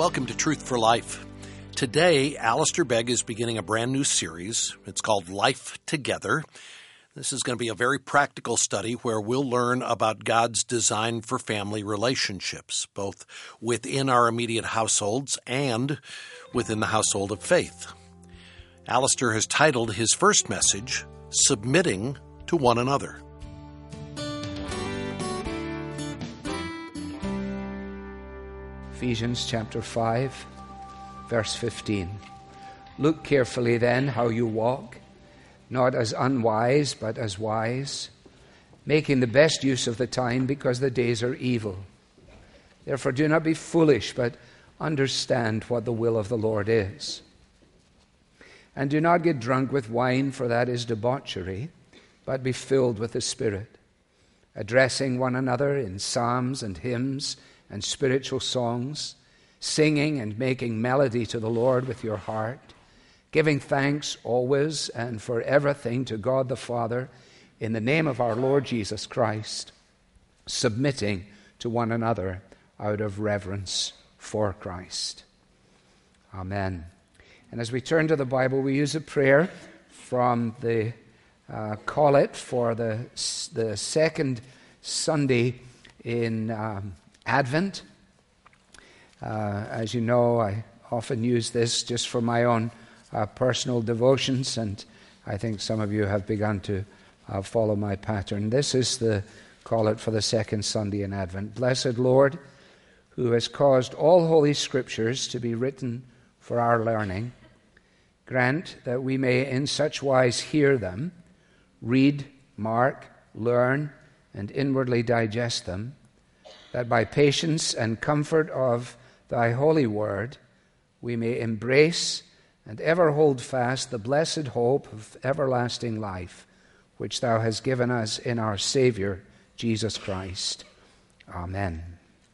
Welcome to Truth for Life. Today, Alistair Begg is beginning a brand new series. It's called Life Together. This is going to be a very practical study where we'll learn about God's design for family relationships, both within our immediate households and within the household of faith. Alistair has titled his first message, Submitting to One Another. Ephesians chapter 5, verse 15. Look carefully then how you walk, not as unwise, but as wise, making the best use of the time because the days are evil. Therefore do not be foolish, but understand what the will of the Lord is. And do not get drunk with wine, for that is debauchery, but be filled with the Spirit, addressing one another in psalms and hymns and spiritual songs, singing and making melody to the Lord with your heart, giving thanks always and for everything to God the Father in the name of our Lord Jesus Christ, submitting to one another out of reverence for Christ. Amen. And as we turn to the Bible, we use a prayer from the collect for the second Sunday in Advent. As you know, I often use this just for my own personal devotions, and I think some of you have begun to follow my pattern. This is the collect for the second Sunday in Advent. Blessed Lord, who has caused all holy scriptures to be written for our learning, grant that we may in such wise hear them, read, mark, learn, and inwardly digest them, that by patience and comfort of thy holy word we may embrace and ever hold fast the blessed hope of everlasting life, which thou hast given us in our Savior, Jesus Christ. Amen.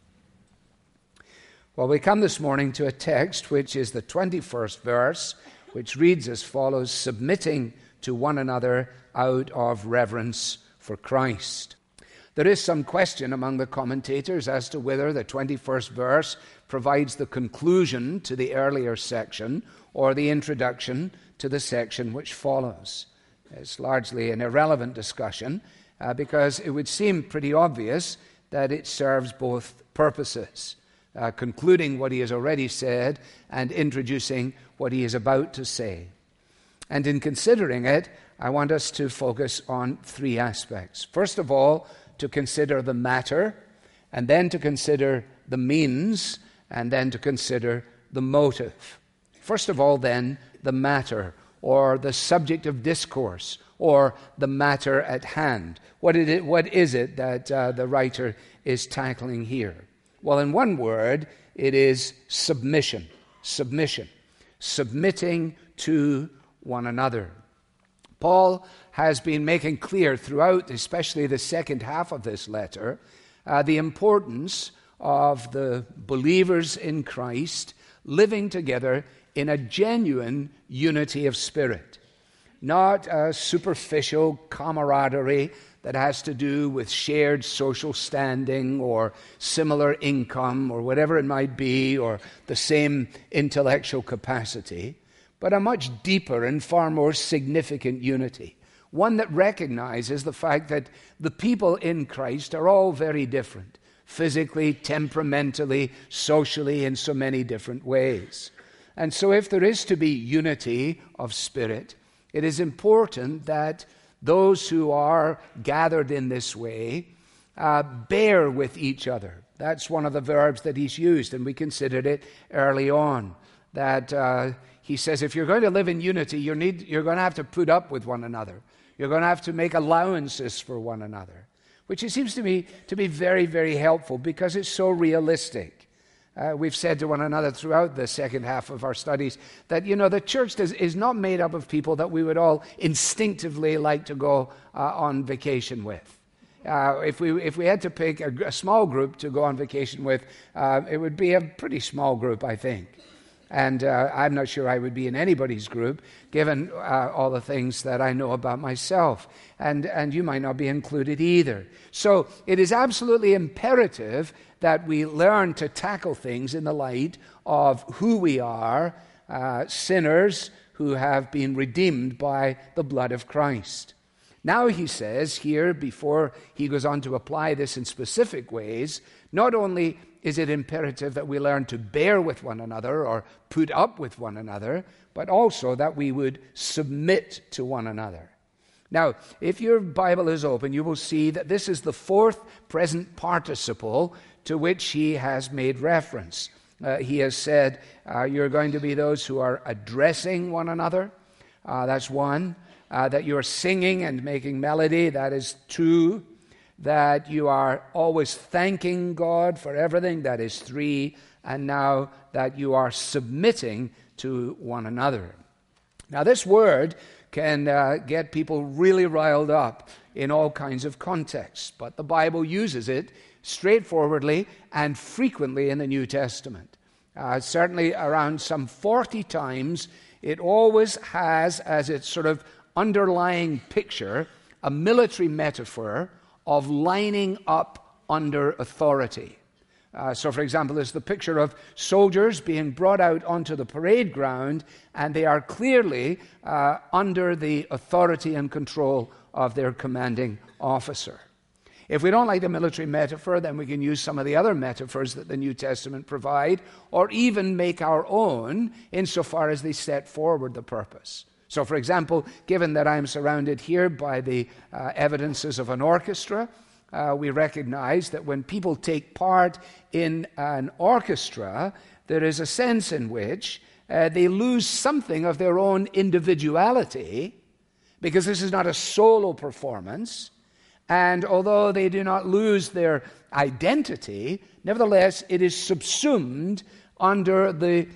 Well, we come this morning to a text which is the 21st verse, which reads as follows: submitting to one another out of reverence for Christ. There is some question among the commentators as to whether the 21st verse provides the conclusion to the earlier section or the introduction to the section which follows. It's largely an irrelevant discussion because it would seem pretty obvious that it serves both purposes, concluding what he has already said and introducing what he is about to say. And in considering it, I want us to focus on three aspects. First of all, to consider the matter, and then to consider the means, and then to consider the motive. First of all, then, the matter, or the subject of discourse, or the matter at hand. What is it that the writer is tackling here? Well, in one word, it is submission. Submission. Submitting to one another. Paul has been making clear throughout, especially the second half of this letter, the importance of the believers in Christ living together in a genuine unity of spirit. Not a superficial camaraderie that has to do with shared social standing or similar income or whatever it might be, or the same intellectual capacity, but a much deeper and far more significant unity. One that recognizes the fact that the people in Christ are all very different, physically, temperamentally, socially, in so many different ways. And so if there is to be unity of spirit, it is important that those who are gathered in this way bear with each other. That's one of the verbs that he's used, and we considered it early on, that he says, if you're going to live in unity, you're going to have to put up with one another. You're going to have to make allowances for one another, which it seems to me to be very, very helpful because it's so realistic. We've said to one another throughout the second half of our studies that, the church is not made up of people that we would all instinctively like to go on vacation with. If we had to pick a small group to go on vacation with, it would be a pretty small group, I think. And I'm not sure I would be in anybody's group, given all the things that I know about myself. And you might not be included either. So it is absolutely imperative that we learn to tackle things in the light of who we are, sinners who have been redeemed by the blood of Christ. Now he says here, before he goes on to apply this in specific ways, not only is it imperative that we learn to bear with one another or put up with one another, but also that we would submit to one another. Now, if your Bible is open, you will see that this is the fourth present participle to which he has made reference. He has said, you're going to be those who are addressing one another. That's one. That you're singing and making melody. That is two. That you are always thanking God for everything. That is three. And now that you are submitting to one another. Now, this word can get people really riled up in all kinds of contexts, but the Bible uses it straightforwardly and frequently in the New Testament. Certainly around some 40 times, it always has as its sort of underlying picture a military metaphor of lining up under authority. So, for example, there's the picture of soldiers being brought out onto the parade ground, and they are clearly under the authority and control of their commanding officer. If we don't like the military metaphor, then we can use some of the other metaphors that the New Testament provide, or even make our own insofar as they set forward the purpose. So, for example, given that I'm surrounded here by the evidences of an orchestra, we recognize that when people take part in an orchestra, there is a sense in which they lose something of their own individuality, because this is not a solo performance. And although they do not lose their identity, nevertheless, it is subsumed under the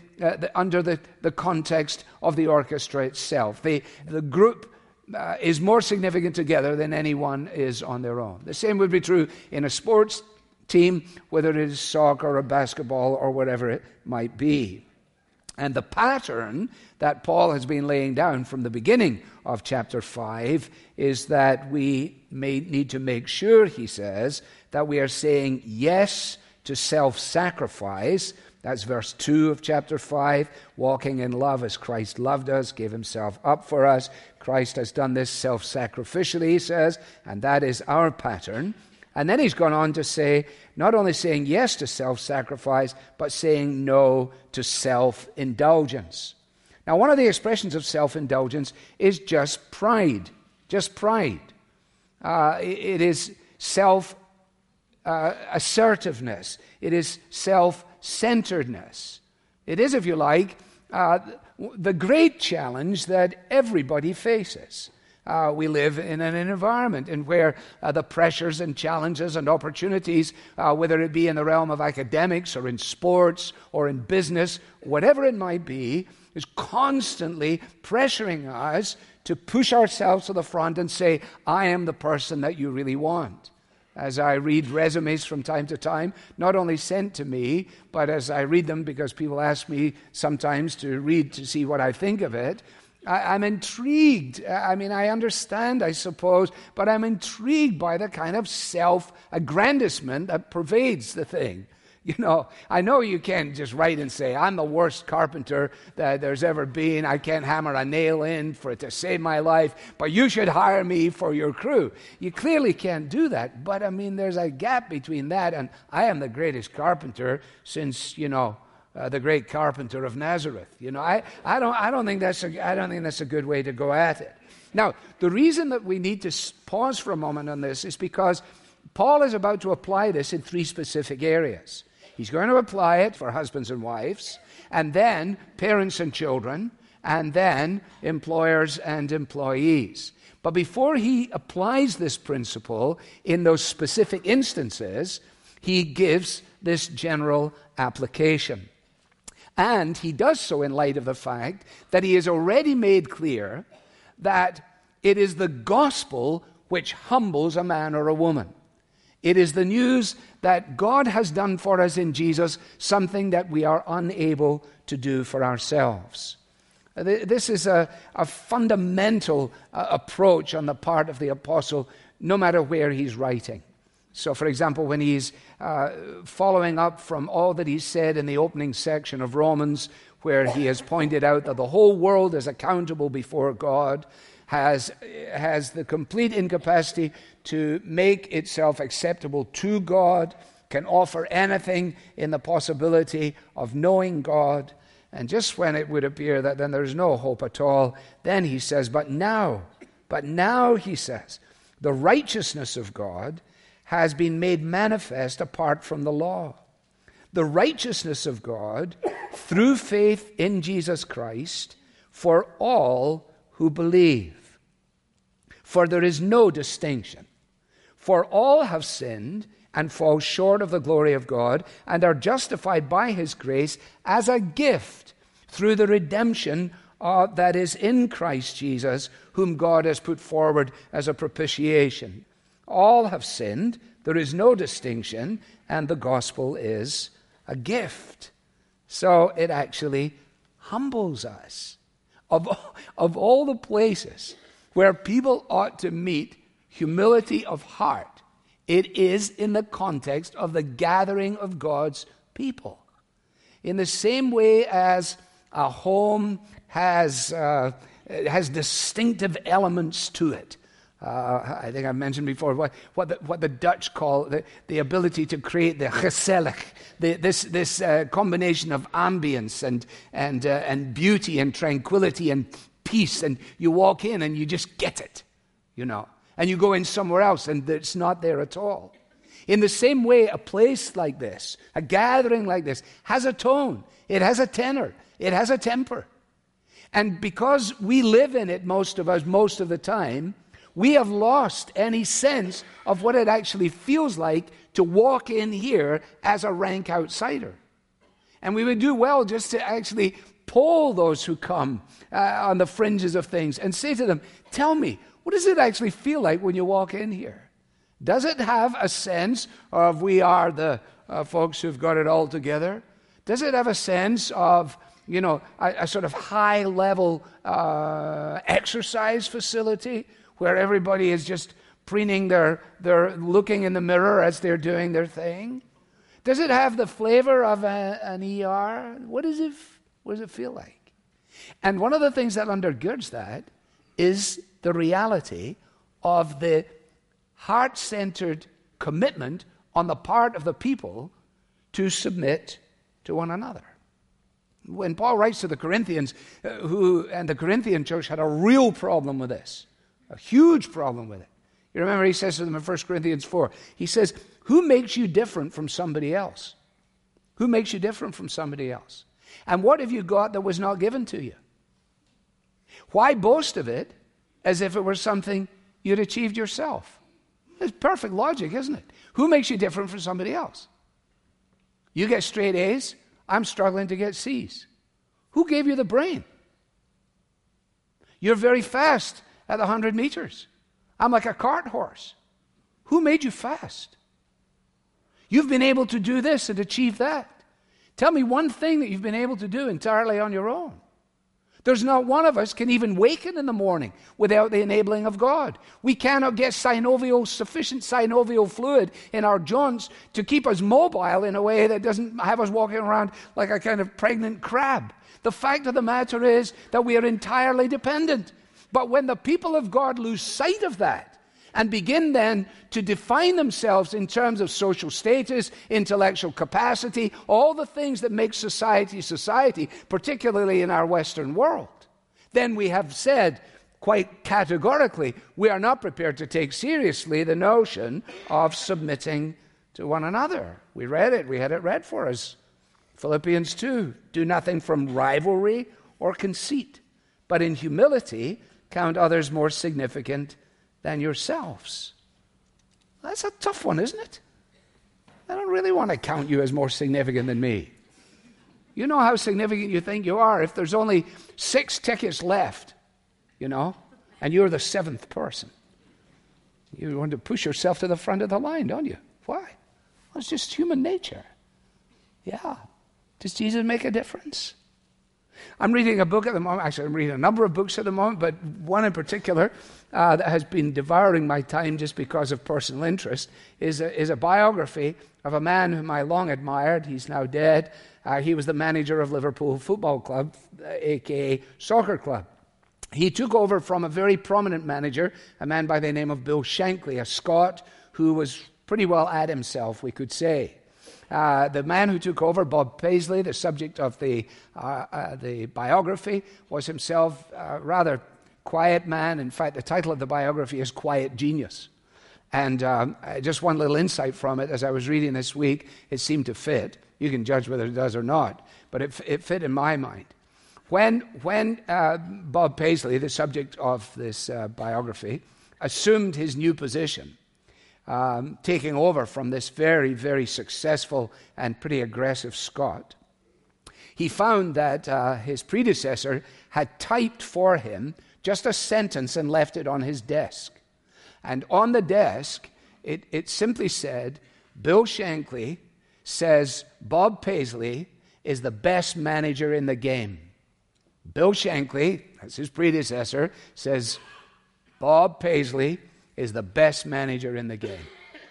context of the orchestra itself. The group is more significant together than anyone is on their own. The same would be true in a sports team, whether it is soccer or basketball or whatever it might be. And the pattern that Paul has been laying down from the beginning of chapter 5 is that we may need to make sure, he says, that we are saying yes to self-sacrifice. That's verse 2 of chapter 5, walking in love as Christ loved us, gave himself up for us. Christ has done this self-sacrificially, he says, and that is our pattern. And then he's gone on to say, not only saying yes to self-sacrifice, but saying no to self-indulgence. Now, one of the expressions of self-indulgence is just pride. Just pride. It is self-assertiveness. It is self-centeredness. It is, if you like, the great challenge that everybody faces. We live in an environment in where the pressures and challenges and opportunities, whether it be in the realm of academics or in sports or in business, whatever it might be, is constantly pressuring us to push ourselves to the front and say, I am the person that you really want. As I read resumes from time to time, not only sent to me, but as I read them because people ask me sometimes to read to see what I think of it, I'm intrigued. I mean, I understand, I suppose, but I'm intrigued by the kind of self-aggrandizement that pervades the thing. You know, I know you can't just write and say, I'm the worst carpenter that there's ever been. I can't hammer a nail in for it to save my life, but you should hire me for your crew. You clearly can't do that. But, I mean, there's a gap between that and I am the greatest carpenter since, the great carpenter of Nazareth. I don't think that's a good way to go at it. Now, the reason that we need to pause for a moment on this is because Paul is about to apply this in three specific areas. He's going to apply it for husbands and wives, and then parents and children, and then employers and employees. But before he applies this principle in those specific instances, he gives this general application. And he does so in light of the fact that he has already made clear that it is the gospel which humbles a man or a woman. It is the news that God has done for us in Jesus something that we are unable to do for ourselves. This is a fundamental approach on the part of the apostle, no matter where he's writing. So, for example, when he's following up from all that he said in the opening section of Romans, where he has pointed out that the whole world is accountable before God, has the complete incapacity to make itself acceptable to God, can offer anything in the possibility of knowing God. And just when it would appear that then there's no hope at all, then he says, but now, he says, the righteousness of God has been made manifest apart from the law. The righteousness of God through faith in Jesus Christ for all who believe. For there is no distinction. For all have sinned and fall short of the glory of God and are justified by his grace as a gift through the redemption that is in Christ Jesus, whom God has put forward as a propitiation. All have sinned, there is no distinction, and the gospel is a gift. So it actually humbles us. Of all the places where people ought to meet humility of heart, it is in the context of the gathering of God's people. In the same way as a home has distinctive elements to it. I think I mentioned before what the Dutch call the ability to create the gezellig, this combination of ambience and beauty and tranquility and peace, and you walk in and you just get it, and you go in somewhere else and it's not there at all. In the same way, a place like this, a gathering like this, has a tone, it has a tenor, it has a temper. And because we live in it, most of us, most of the time, we have lost any sense of what it actually feels like to walk in here as a rank outsider. And we would do well just to actually poll those who come on the fringes of things and say to them, tell me, what does it actually feel like when you walk in here? Does it have a sense of we are the folks who've got it all together? Does it have a sense of, a sort of high-level exercise facility where everybody is just preening they're looking in the mirror as they're doing their thing? Does it have the flavor of an ER? What does it feel like? And one of the things that undergirds that is the reality of the heart-centered commitment on the part of the people to submit to one another. When Paul writes to the Corinthians, and the Corinthian church had a real problem with this, a huge problem with it. You remember he says to them in 1 Corinthians 4, he says, who makes you different from somebody else? Who makes you different from somebody else? And what have you got that was not given to you? Why boast of it as if it were something you'd achieved yourself? It's perfect logic, isn't it? Who makes you different from somebody else? You get straight A's, I'm struggling to get C's. Who gave you the brain? You're very fast at 100 meters. I'm like a cart horse. Who made you fast? You've been able to do this and achieve that. Tell me one thing that you've been able to do entirely on your own. There's not one of us can even waken in the morning without the enabling of God. We cannot get sufficient synovial fluid in our joints to keep us mobile in a way that doesn't have us walking around like a kind of pregnant crab. The fact of the matter is that we are entirely dependent. But when the people of God lose sight of that and begin then to define themselves in terms of social status, intellectual capacity, all the things that make society, particularly in our Western world, then we have said quite categorically, we are not prepared to take seriously the notion of submitting to one another. We read it, we had it read for us. Philippians 2, do nothing from rivalry or conceit, but in humility count others more significant than yourselves. That's a tough one, isn't it? I don't really want to count you as more significant than me. You know how significant you think you are if there's only 6 tickets left, and you're the 7th person. You want to push yourself to the front of the line, don't you? Well, it's just human nature. Yeah. Does Jesus make a difference? I'm reading a book at the moment. Actually, I'm reading a number of books at the moment, but one in particular that has been devouring my time just because of personal interest is a biography of a man whom I long admired. He's now dead. He was the manager of Liverpool Football Club, a.k.a. Soccer Club. He took over from a very prominent manager, a man by the name of Bill Shankly, a Scot who was pretty well at himself, we could say. The man who took over, Bob Paisley, the subject of the biography, was himself a rather quiet man. In fact, the title of the biography is Quiet Genius. And just one little insight from it, as I was reading this week, it seemed to fit. You can judge whether it does or not, but it fit in my mind. When Bob Paisley, the subject of this biography, assumed his new position, taking over from this very, very successful and pretty aggressive Scot, he found that his predecessor had typed for him just a sentence and left it on his desk. And on the desk, it simply said, Bill Shankly says Bob Paisley is the best manager in the game. Bill Shankly, as his predecessor, says Bob Paisley is the best manager in the game.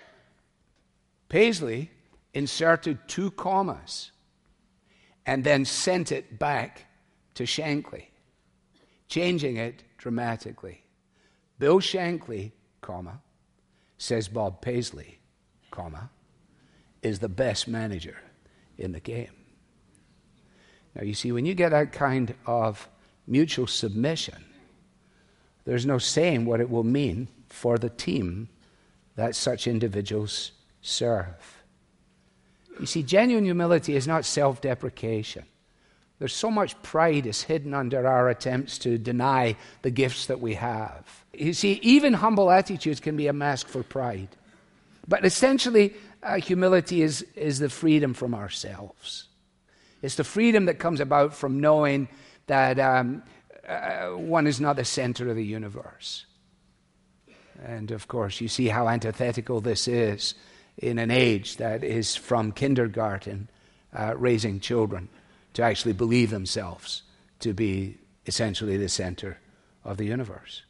Paisley inserted 2 commas and then sent it back to Shankly, changing it dramatically. Bill Shankly, comma, says Bob Paisley, comma, is the best manager in the game. Now, you see, when you get that kind of mutual submission, there's no saying what it will mean for the team that such individuals serve. You see, genuine humility is not self-deprecation. There's so much pride is hidden under our attempts to deny the gifts that we have. You see, even humble attitudes can be a mask for pride. But essentially, humility is the freedom from ourselves. It's the freedom that comes about from knowing that one is not the center of the universe. And of course, you see how antithetical this is in an age that is from kindergarten, raising children, to actually believe themselves to be essentially the center of the universe.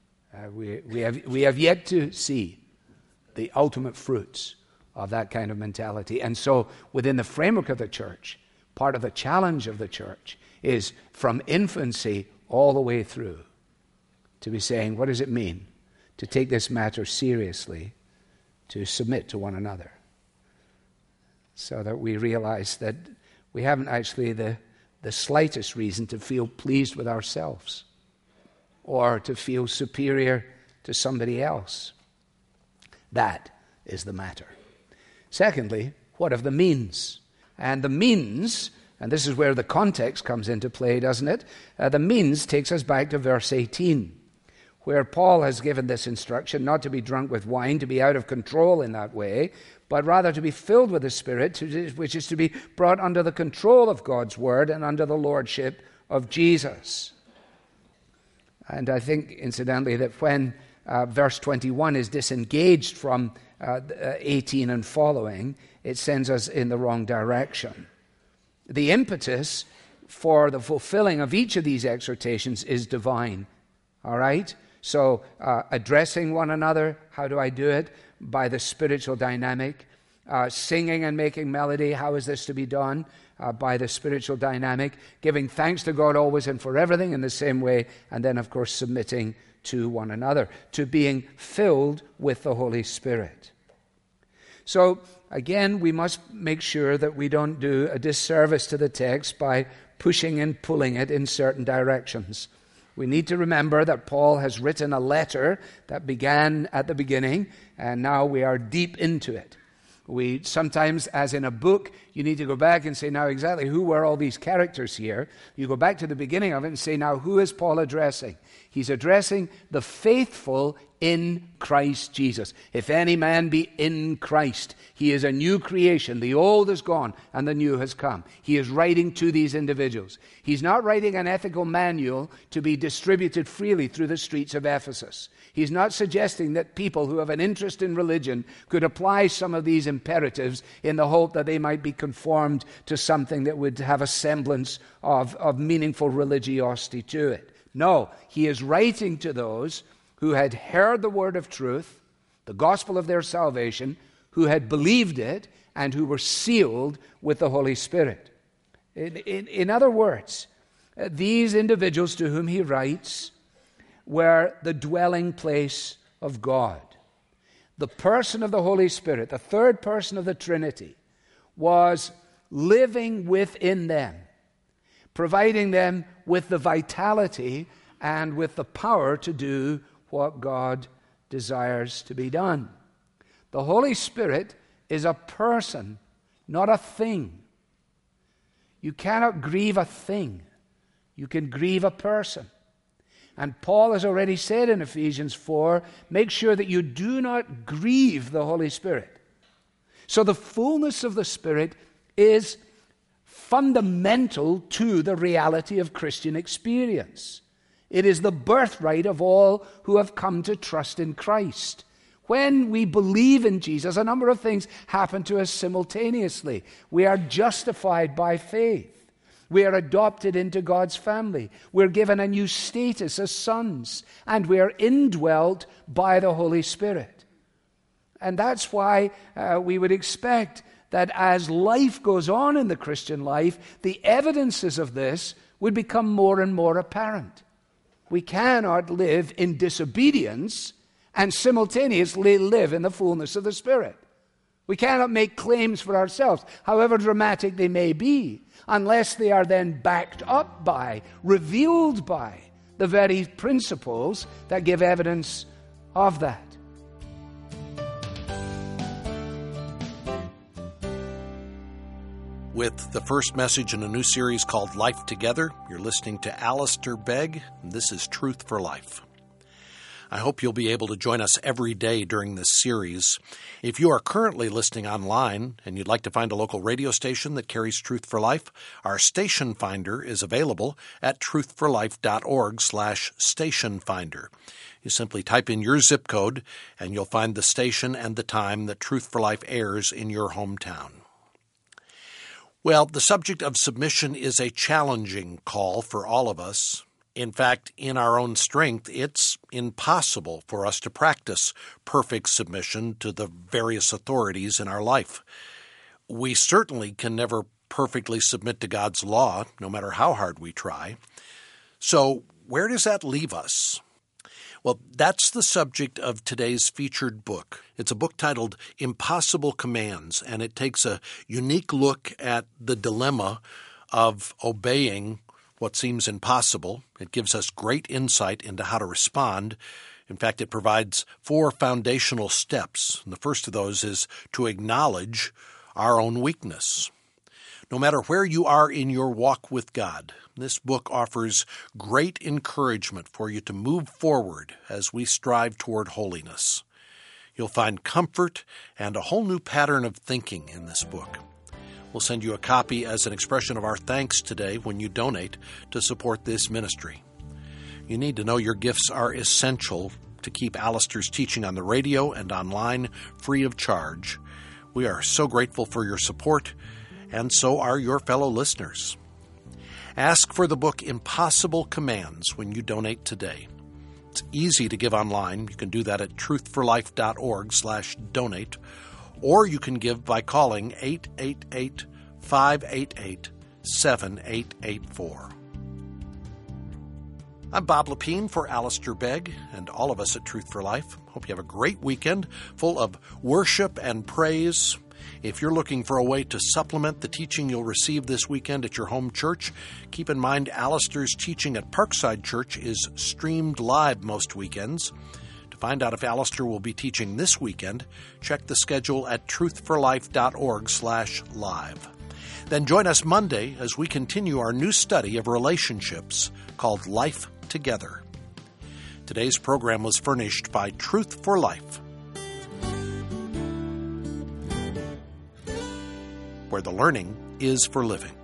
We have yet to see the ultimate fruits of that kind of mentality. And so, within the framework of the church, part of the challenge of the church is from infancy all the way through to be saying, what does it mean to take this matter seriously, to submit to one another, so that we realize that we haven't actually the slightest reason to feel pleased with ourselves or to feel superior to somebody else. That is the matter. Secondly, what of the means? And the means, and this is where the context comes into play, doesn't it? The means takes us back to verse 18, where Paul has given this instruction not to be drunk with wine, to be out of control in that way, but rather to be filled with the Spirit, which is to be brought under the control of God's Word and under the lordship of Jesus. And I think, incidentally, that when verse 21 is disengaged from 18 and following, it sends us in the wrong direction. The impetus for the fulfilling of each of these exhortations is divine. All right? So, addressing one another, how do I do it? By the spiritual dynamic. Singing and making melody, how is this to be done? By the spiritual dynamic. Giving thanks to God always and for everything in the same way. And then, of course, submitting to one another, to being filled with the Holy Spirit. So, again, we must make sure that we don't do a disservice to the text by pushing and pulling it in certain directions. We need to remember that Paul has written a letter that began at the beginning, and now we are deep into it. We sometimes, as in a book, you need to go back and say, now exactly who were all these characters here? You go back to the beginning of it and say, now who is Paul addressing? He's addressing the faithful in Christ Jesus. If any man be in Christ, he is a new creation. The old is gone and the new has come. He is writing to these individuals. He's not writing an ethical manual to be distributed freely through the streets of Ephesus. He's not suggesting that people who have an interest in religion could apply some of these imperatives in the hope that they might be conformed to something that would have a semblance of meaningful religiosity to it. No, he is writing to those who had heard the word of truth, the gospel of their salvation, who had believed it, and who were sealed with the Holy Spirit. In other words, these individuals to whom he writes were the dwelling place of God. The person of the Holy Spirit, the third person of the Trinity, was living within them, providing them with the vitality and with the power to do what God desires to be done. The Holy Spirit is a person, not a thing. You cannot grieve a thing. You can grieve a person. And Paul has already said in Ephesians 4, make sure that you do not grieve the Holy Spirit. So the fullness of the Spirit is fundamental to the reality of Christian experience. It is the birthright of all who have come to trust in Christ. When we believe in Jesus, a number of things happen to us simultaneously. We are justified by faith. We are adopted into God's family. We're given a new status as sons. And we are indwelt by the Holy Spirit. And that's why we would expect that as life goes on in the Christian life, the evidences of this would become more and more apparent. We cannot live in disobedience and simultaneously live in the fullness of the Spirit. We cannot make claims for ourselves, however dramatic they may be, unless they are then backed up by, revealed by, the very principles that give evidence of that. With the first message in a new series called Life Together, you're listening to Alistair Begg, and this is Truth for Life. I hope you'll be able to join us every day during this series. If you are currently listening online and you'd like to find a local radio station that carries Truth for Life, our station finder is available at truthforlife.org/station finder. You simply type in your zip code and you'll find the station and the time that Truth for Life airs in your hometown. Well, the subject of submission is a challenging call for all of us. In fact, in our own strength, it's impossible for us to practice perfect submission to the various authorities in our life. We certainly can never perfectly submit to God's law, no matter how hard we try. So, where does that leave us? Well, that's the subject of today's featured book. It's a book titled Impossible Commands, and it takes a unique look at the dilemma of obeying what seems impossible. It gives us great insight into how to respond. In fact, it provides 4 foundational steps. And the first of those is to acknowledge our own weakness. No matter where you are in your walk with God, this book offers great encouragement for you to move forward as we strive toward holiness. You'll find comfort and a whole new pattern of thinking in this book. We'll send you a copy as an expression of our thanks today when you donate to support this ministry. You need to know your gifts are essential to keep Alistair's teaching on the radio and online free of charge. We are so grateful for your support, and so are your fellow listeners. Ask for the book Impossible Commands when you donate today. It's easy to give online. You can do that at truthforlife.org/donate, or you can give by calling 888-588-7884. I'm Bob Lepine for Alistair Begg and all of us at Truth for Life. Hope you have a great weekend full of worship and praise. If you're looking for a way to supplement the teaching you'll receive this weekend at your home church, keep in mind Alistair's teaching at Parkside Church is streamed live most weekends. To find out if Alistair will be teaching this weekend, check the schedule at truthforlife.org/live. Then join us Monday as we continue our new study of relationships called Life Together. Today's program was furnished by Truth for Life, where the learning is for living.